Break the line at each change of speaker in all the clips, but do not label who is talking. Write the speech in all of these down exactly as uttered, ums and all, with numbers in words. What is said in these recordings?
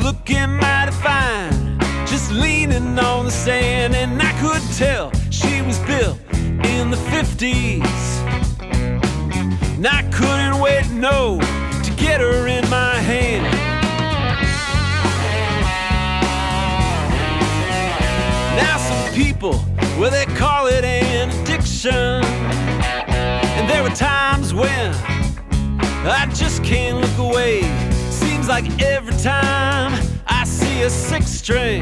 looking mighty fine, just leaning on the sand. And I could tell she was built in the fifties. And I couldn't wait, no, to get her in my hand. Now some people, well, they call it an addiction. And there were times when I just can't look away. Seems like every time I see a six string,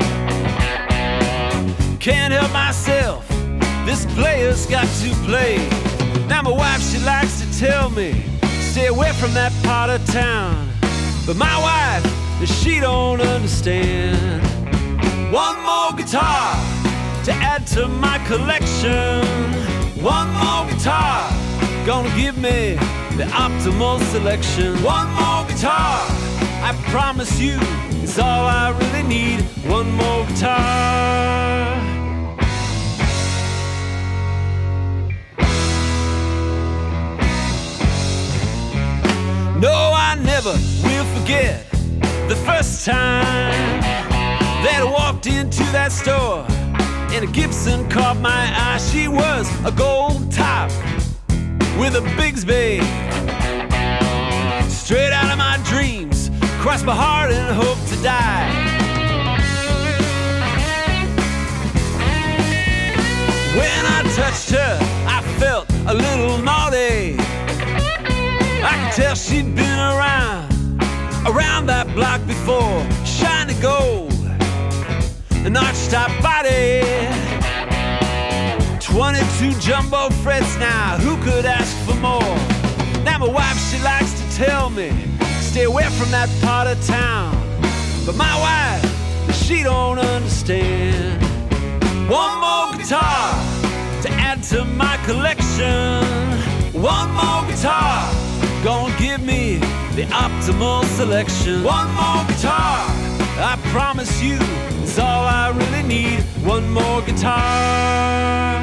can't help myself, this player's got to play. Now my wife, she likes to tell me, stay away from that part of town. But my wife, she don't understand. One more guitar to add to my collection. One more guitar, gonna give me the optimal selection. One more guitar, I promise you, is all I really need. One more guitar. No, I never will forget the first time that I walked into that store and a Gibson caught my eye. She was a gold top with a Bigsby, straight out of my dreams, crossed my heart and hope to die. When I touched her, I felt a little naughty. I could tell she'd been around, around that block before. Shiny gold, an arch-top body, twenty-two jumbo frets. Now, who could ask for more? Now my wife, she likes to tell me, stay away from that part of town. But my wife, she don't understand. One more guitar to add to my collection. One more guitar, gonna give me the optimal selection. One more guitar, I promise you, is all I really need. One more guitar.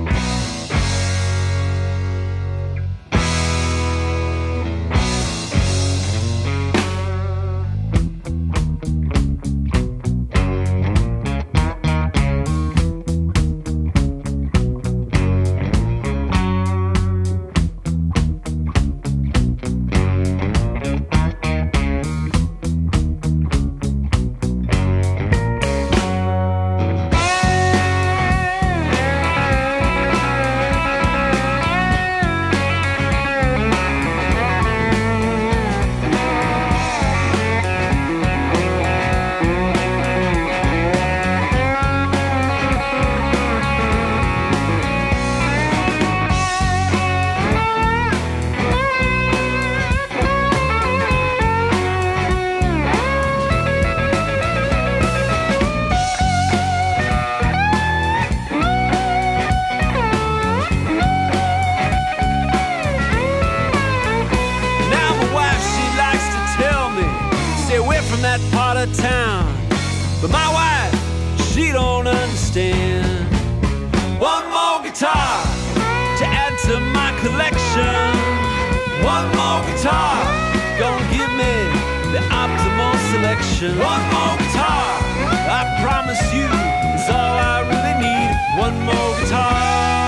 Town, but my wife, she don't understand. One more guitar to add to my collection. One more guitar, gonna give me the optimal selection. One more guitar, I promise you, is all I really need. One more guitar.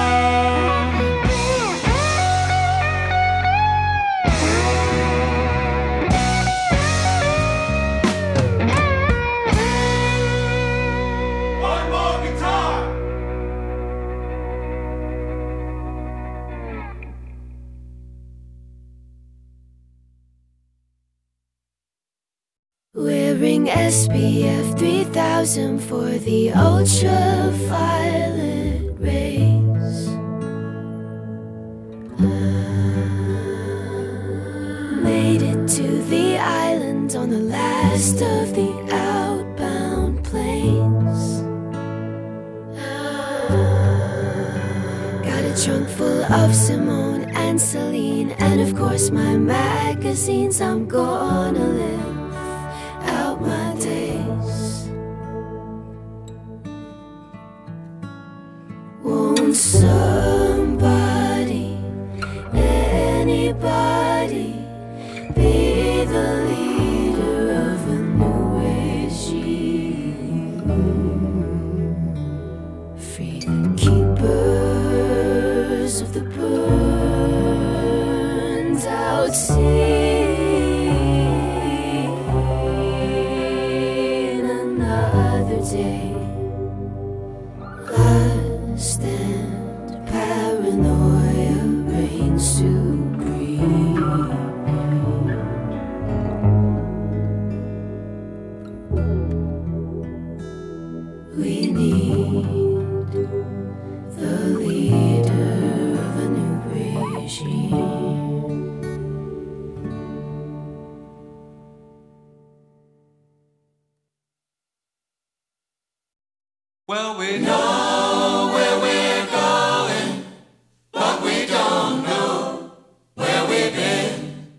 Wearing S P F three thousand for the ultraviolet rays. Made it to the island on the last of the outbound planes. Got a trunk full of Simone and Celine, and of course my magazines. I'm gonna live out my days. Won't somebody, anybody, be the leader of a new age would see another day, lust and paranoia reign supreme. We need the leader of a new regime.
Well, we know where we're going, but we don't know where we've been.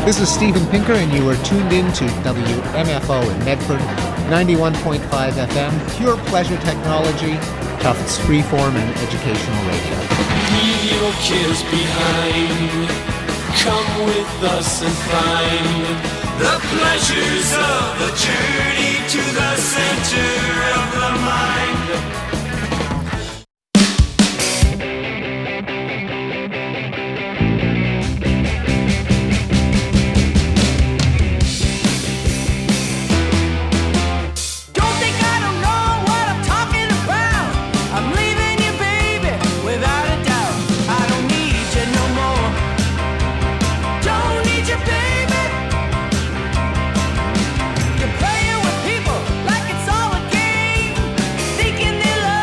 This is Steven Pinker, and you are tuned in to W M F O in Medford, ninety-one point five F M, pure pleasure technology, Tufts freeform and educational radio.
Leave your cares behind. Come with us and find the pleasures of a journey to the center of the mind.
You're playing with people like it's all a game, thinking they love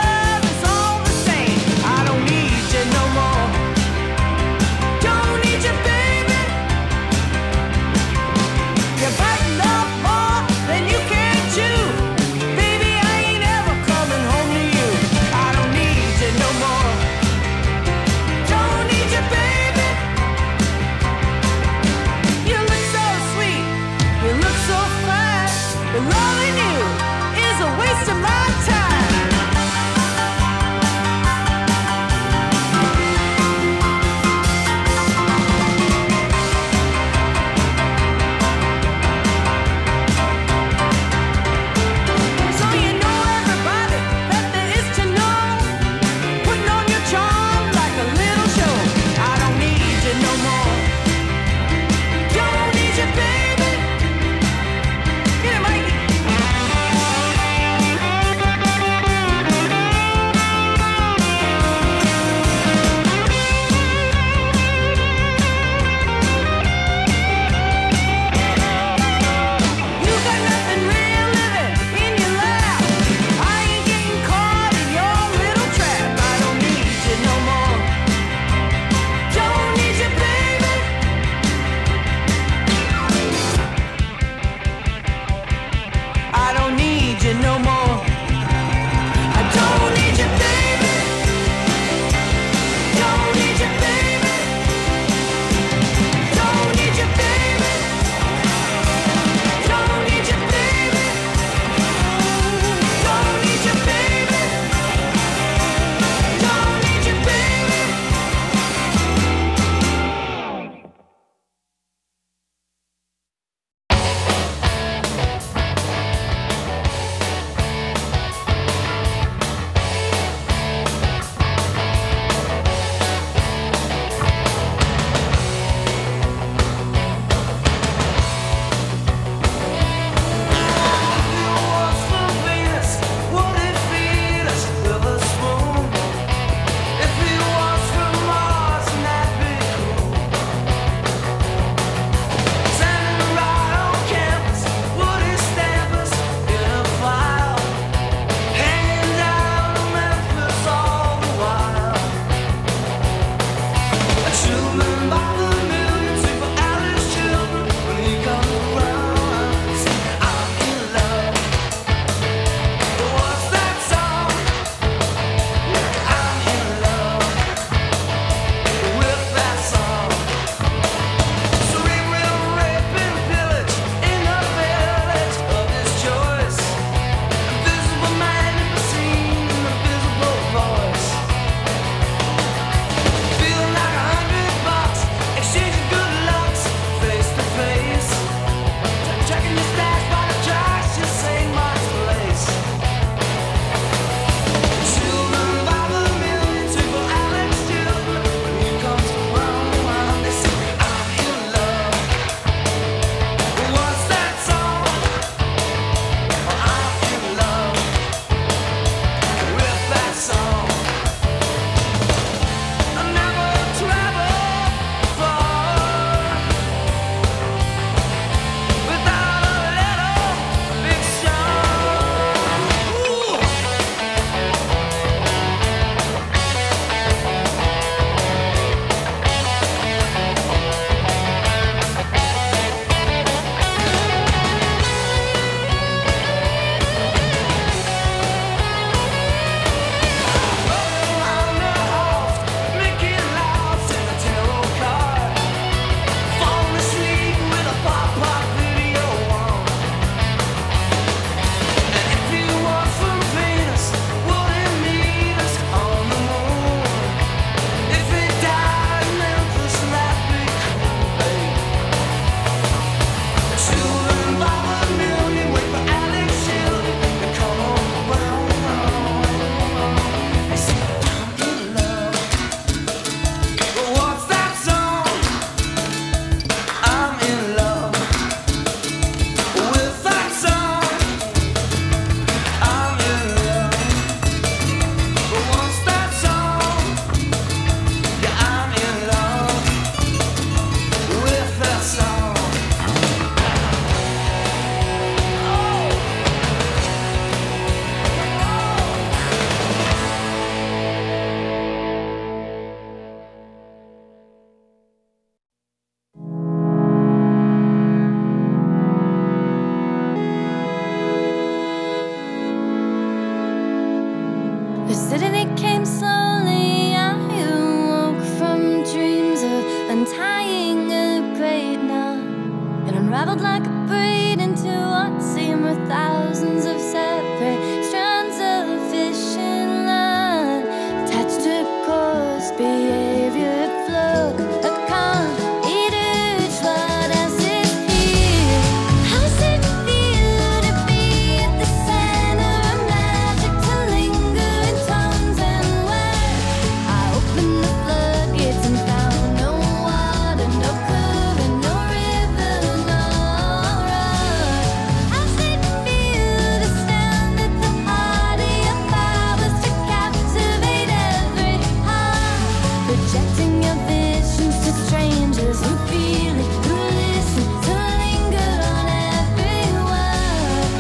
unraveled like a braid into what seemed were thousands of separate strands of fishing line attached to course behavior flow. A calm, eat each word as it feels. How's it feel to be at the center of magic, to linger in tones and words? I opened the floodgates and found no water, no current, no river, no road. How's it feel to stand at the heart of your powers, to captivate every heart, projecting your visions to strangers who feel it, who listen, to linger on every word.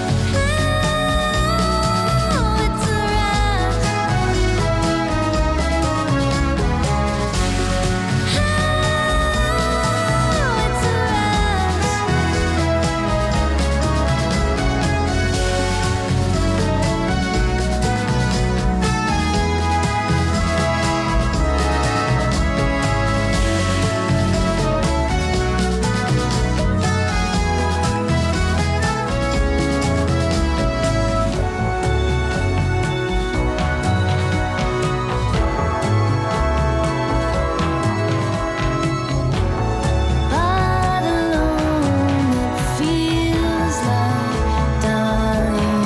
Oh, it's a rush. Oh, it's a But alone it feels like dying.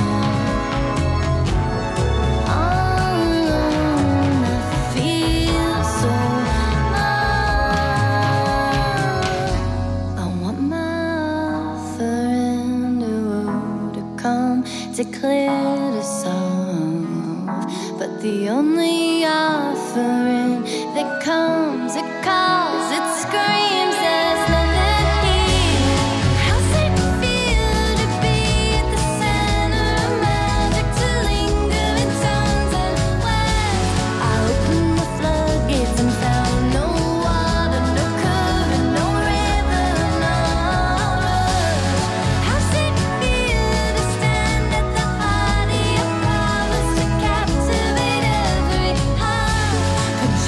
All alone I feel so numb. I want my offering to come to clear the solve, but the only offering that comes, it calls, it screams, there's nothing here. How's it feel to be at the center of magic, to linger in tones and words? I opened the floodgates and found no water, no current, no river, no road. How's it feel to stand at the heart of your powers, to captivate every heart,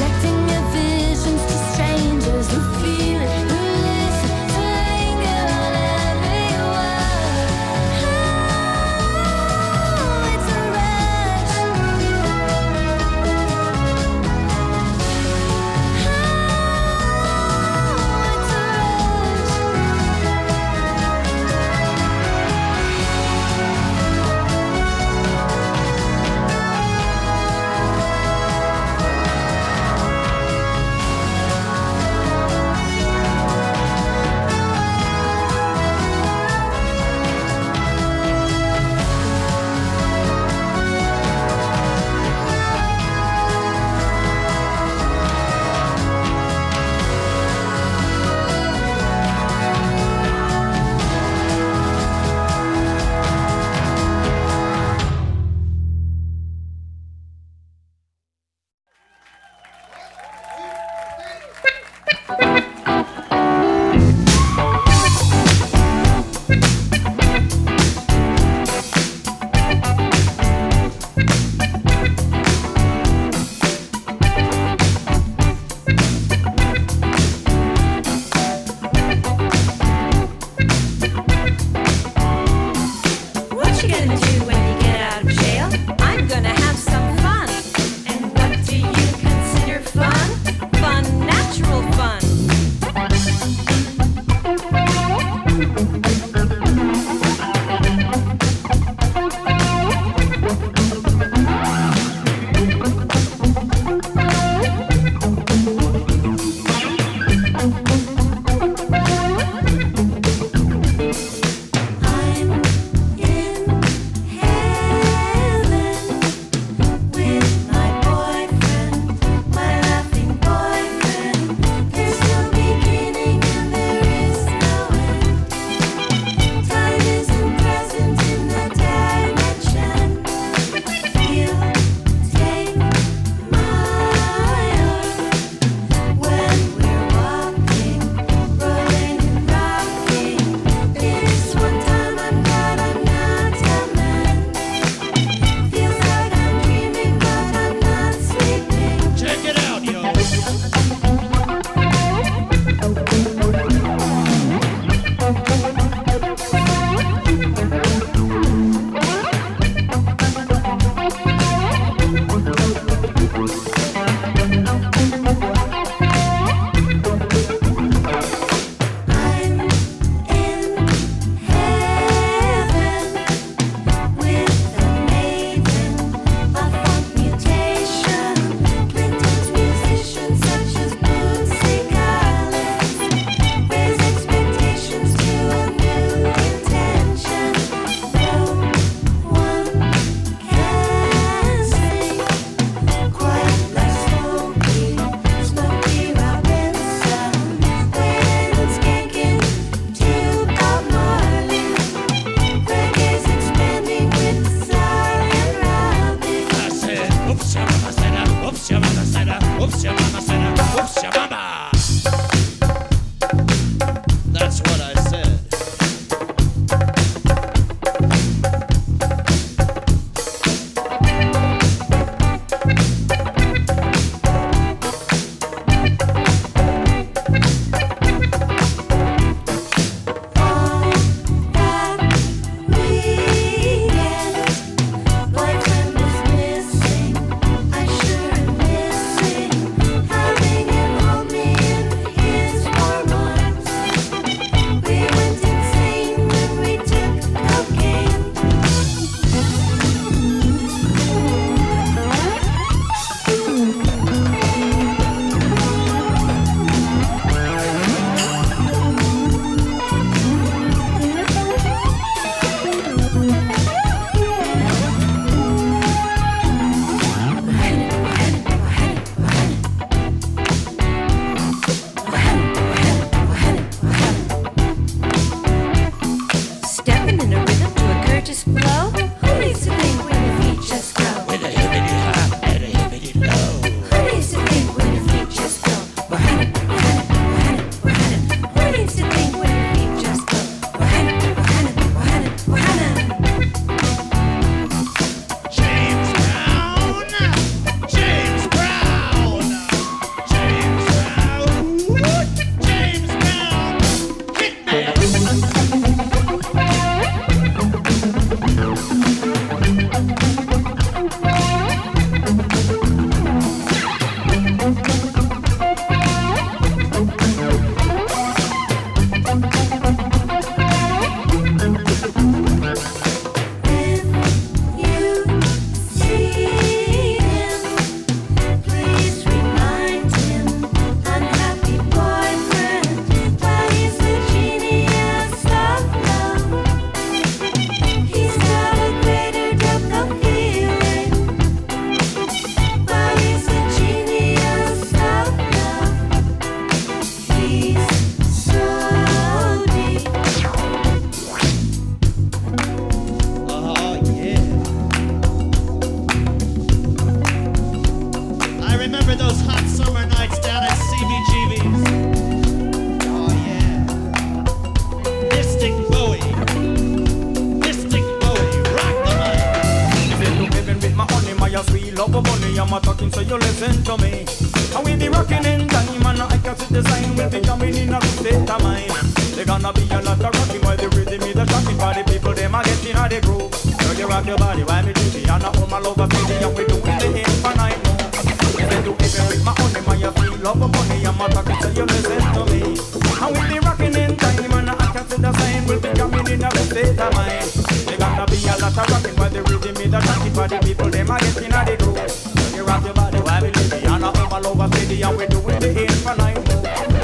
sign will be coming in a good state of mind. They gonna be a lot of rocking while the rhythm is a shocking for the people. Them a getting out the groove. So you rock your body while me do the and home all over city and we doing the infinite move. You say to even with my honey, man, you feel love of money. I'm a talking so you listen to me. And we'll be rocking in time and I can see the sign will be coming in a good state of mind. They gonna be a lot of rocking while the rhythm is a shocking for the people. Them a getting out the groove. So you rock your body while me do the and home all over city and we doing the infinite move.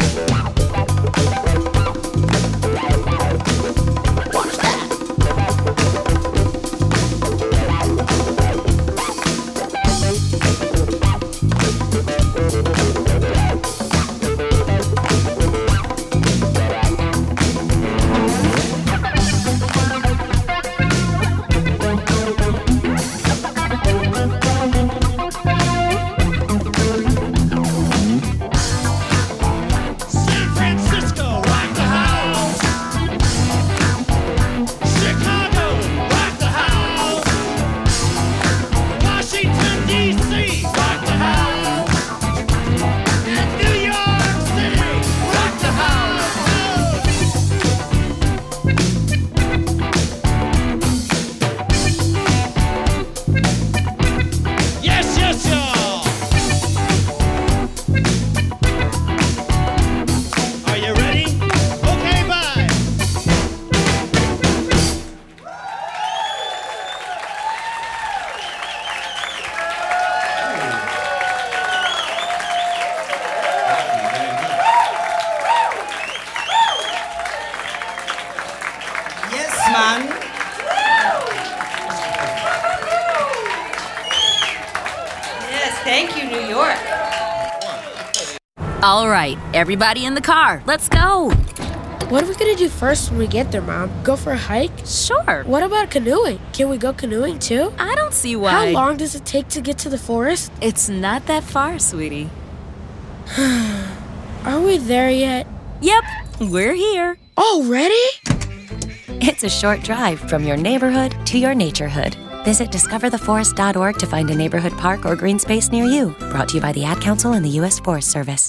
All right, everybody in the car, let's go.
What are we gonna do first when we get there, Mom? Go for a hike?
Sure.
What about canoeing? Can we go canoeing too?
I don't see why.
How long does it take to get to the forest?
It's not that far, sweetie.
Are we there yet?
Yep, we're here.
Already?
It's a short drive from your neighborhood to your naturehood. Visit discover the forest dot org to find a neighborhood park or green space near you. Brought to you by the Ad Council and the U S Forest Service.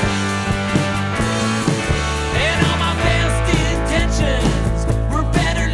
Better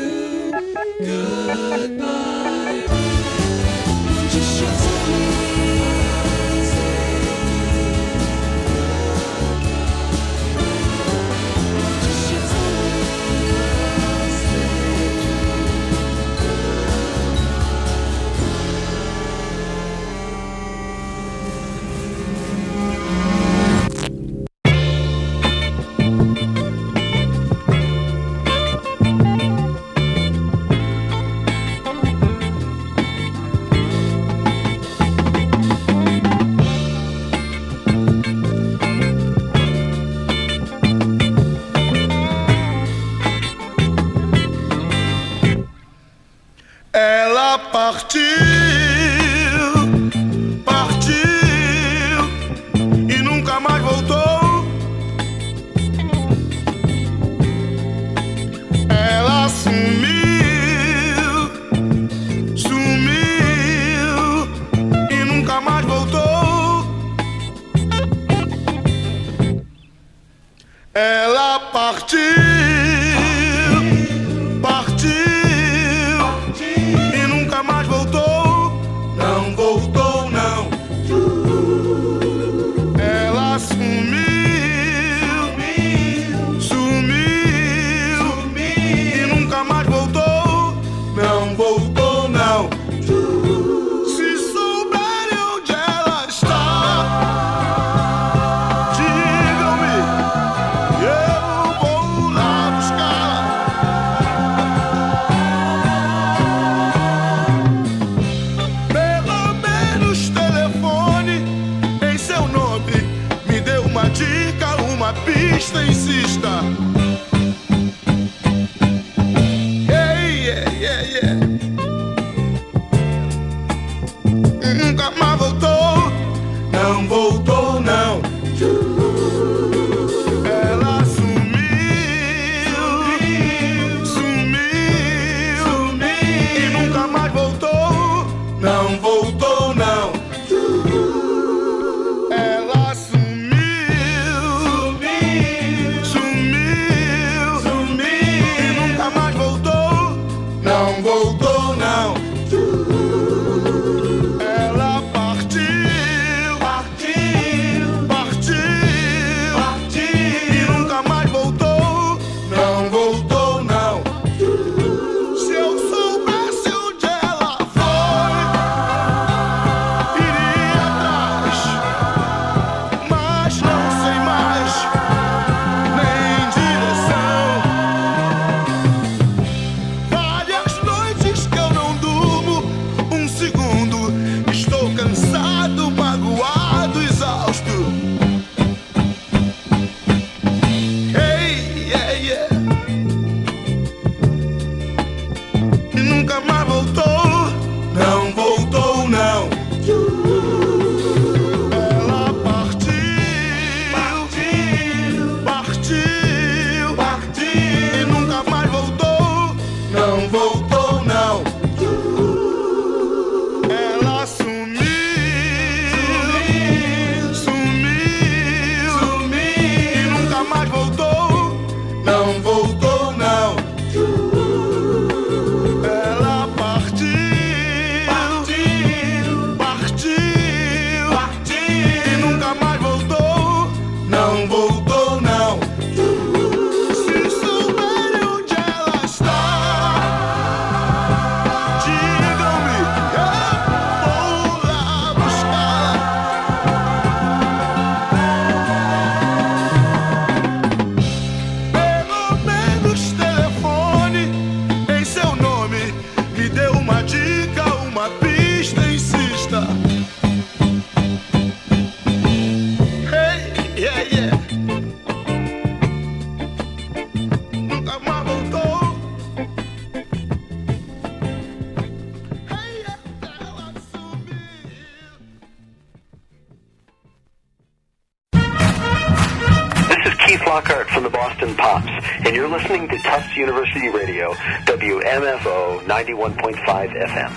goodbye. Just tell me.
Partiu, partiu e nunca mais voltou. Ela sumiu, sumiu e nunca mais voltou. Ela partiu. Pista, insista. Yeah, yeah, yeah, yeah. Nunca mais voltou. Não voltou, não. Ela sumiu, sumiu, sumiu e nunca mais voltou. Não voltou, não. Ela não voltou, não. Ela partiu, partiu, partiu, partiu e nunca mais voltou. Não voltou, não. Se eu soubesse onde ela foi, iria atrás, mas não sei mais nem direção. Cansado, magoado, exausto. Hey, yeah, yeah. E nunca mais voltou. Não voltou, não. Ela partiu, partiu, partiu, partiu e nunca mais voltou. Não voltou, não. Ela sumiu. Não voltou, não. Ela partiu, partiu, partiu, partiu e nunca mais voltou. Não voltou, não. Se souberem onde ela está, digam-me, eu vou lá buscar.
Lockhart from the Boston Pops, and you're listening to Tufts University Radio, W M F O ninety-one point five F M.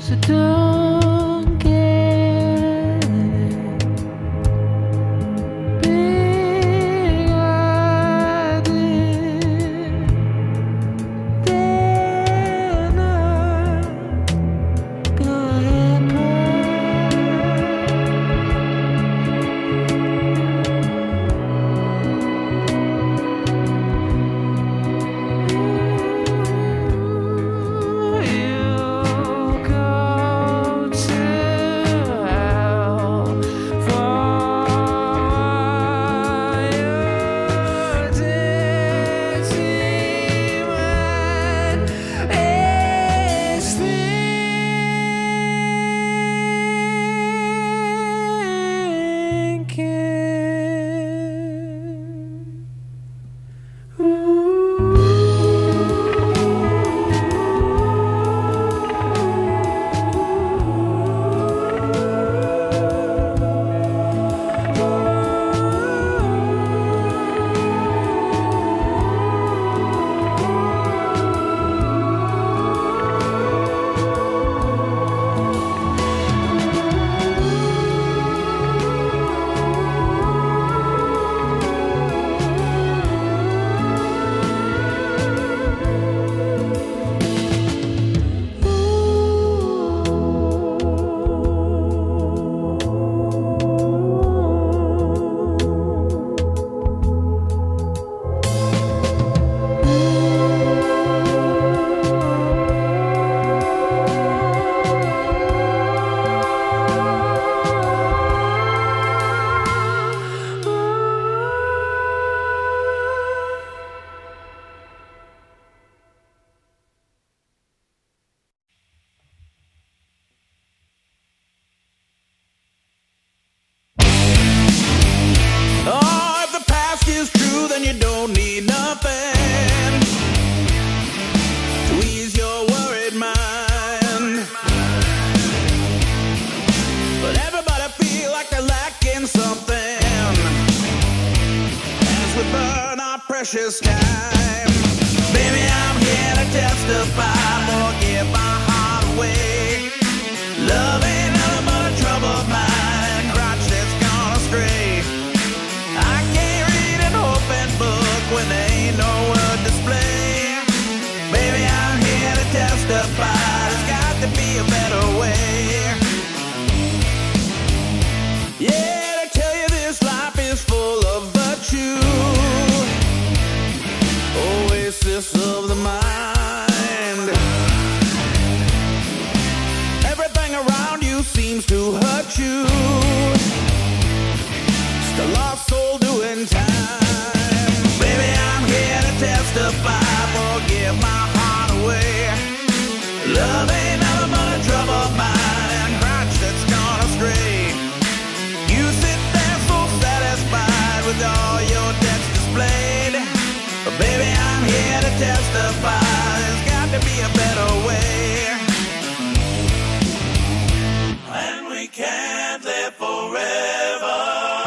so don't get big idea. Then I'm gonna
Oh, if the past is true, then you don't need nothing to ease your worried mind. But everybody feel like they're lacking something as we burn our precious time. Baby, I'm here to testify, or give my heart away. Love ain't nothing but a troubled mind and a crotch that's gone astray. I can't read an open book when there ain't no word display. Baby, I'm here to testify, there's got to be a better way. Yeah, to tell you this life is full of virtue, oasis of the mind. Everything around you seems to hurt you, just a lost soul doing time. Baby, I'm here to testify, forgive my heart away. Love ain't nothing but a troubled mind and a crotch that's gone astray. You sit there so satisfied with all your debts displayed, but baby, I'm here to testify, there's got to be a better way. And we can't live forever.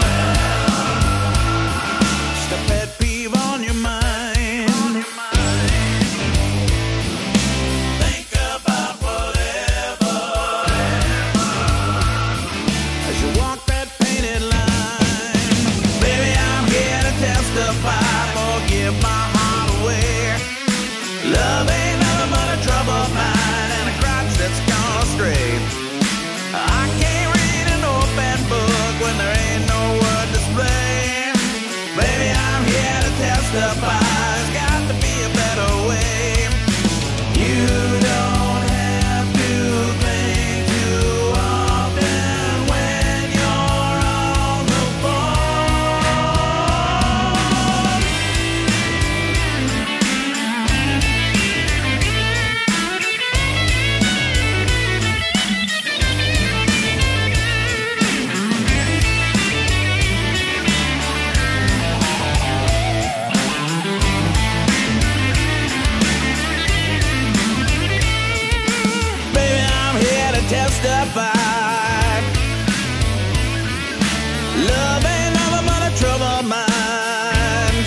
Just a pet peeve on your mind. Think about whatever as you walk that painted line. Baby, I'm here to testify, forgive my heart away. Love ain't nothing but a troubled mind and a crotch that's gone astray. I can't read an open book when there ain't no word display. Baby, I'm here to testify, there's got to be a better way. You don't have to think too often when you're on the testify. Love ain't nothing but a troubled mind.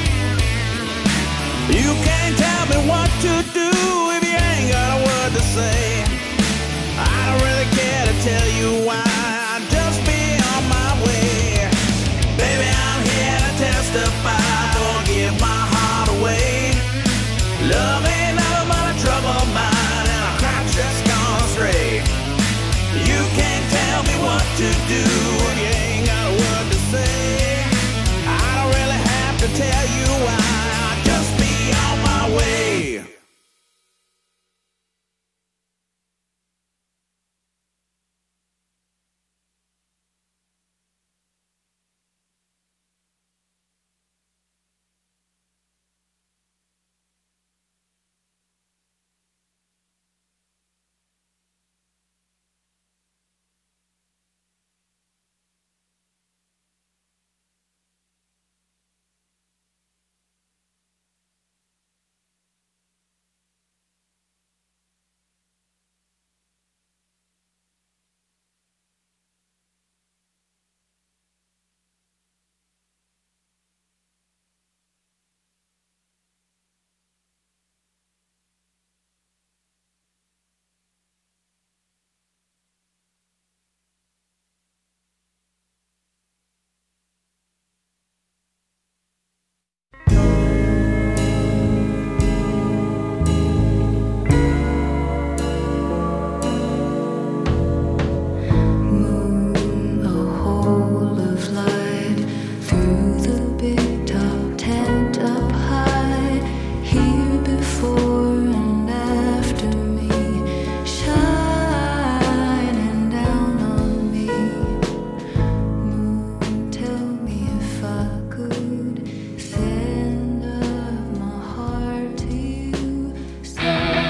You can't tell me what to do if you ain't got a word to say. I
don't really care to tell you why.